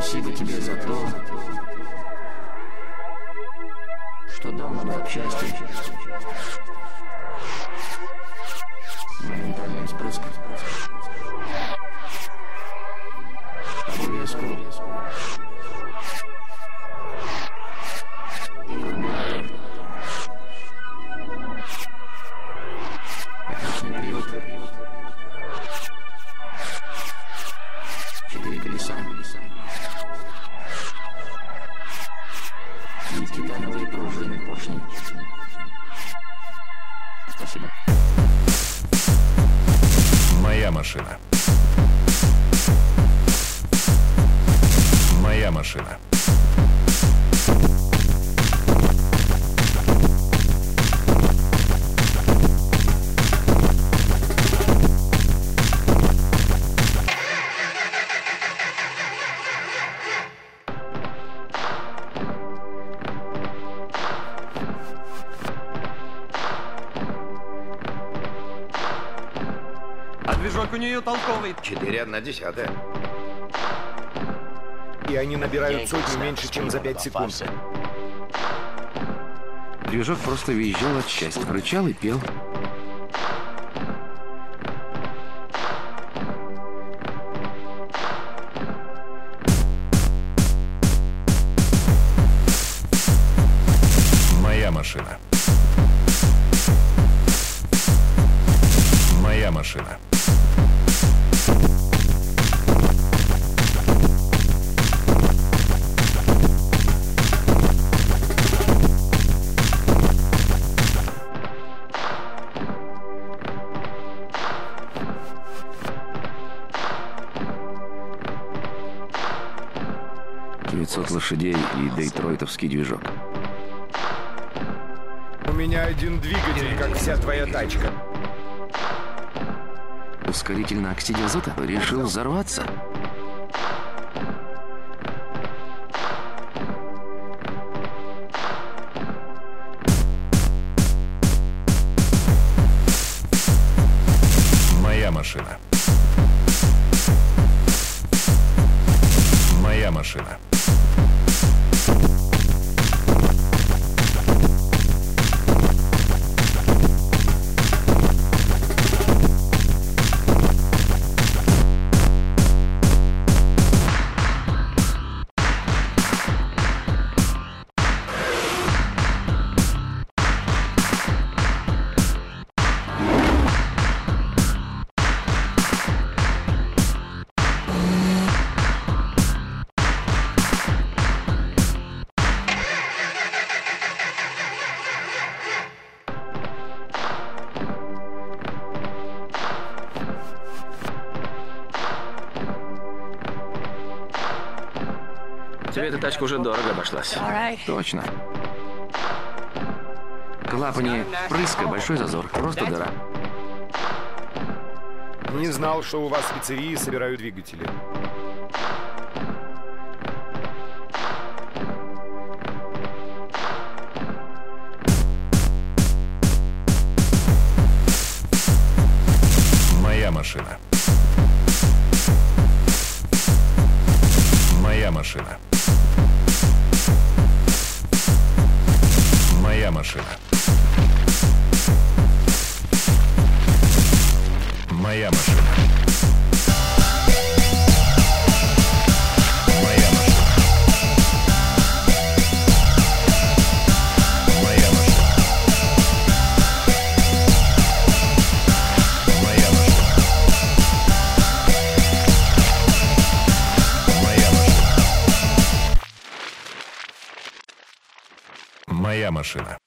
Спасибо тебе за то, что дал нам запчасти. Моментальный спрыск. Обвеску. Аккумулятор. Отличный привод. 4 колеса. И титановые пружины поршни. Спасибо. Моя машина. Моя машина. А движок у нее толковый. 4,1. И они набирают сотню меньше, чем за 5 секунд. Движок просто визжал от счастья, рычал и пел. Моя машина. Моя машина. Лошадей и дейтройтовский движок. У меня один двигатель, как вся твоя тачка. Ускоритель на оксиде азота решил взорваться. Моя машина. Моя машина. Тебе эта тачка уже дорого обошлась. Точно. Клапане впрыска, большой зазор, просто дыра. Не знал, что у вас в пиццерии собирают двигатели. Моя машина. Моя машина. Моя машина. Моя машина. Моя машина. Моя машина. Моя машина. Моя машина. Моя машина.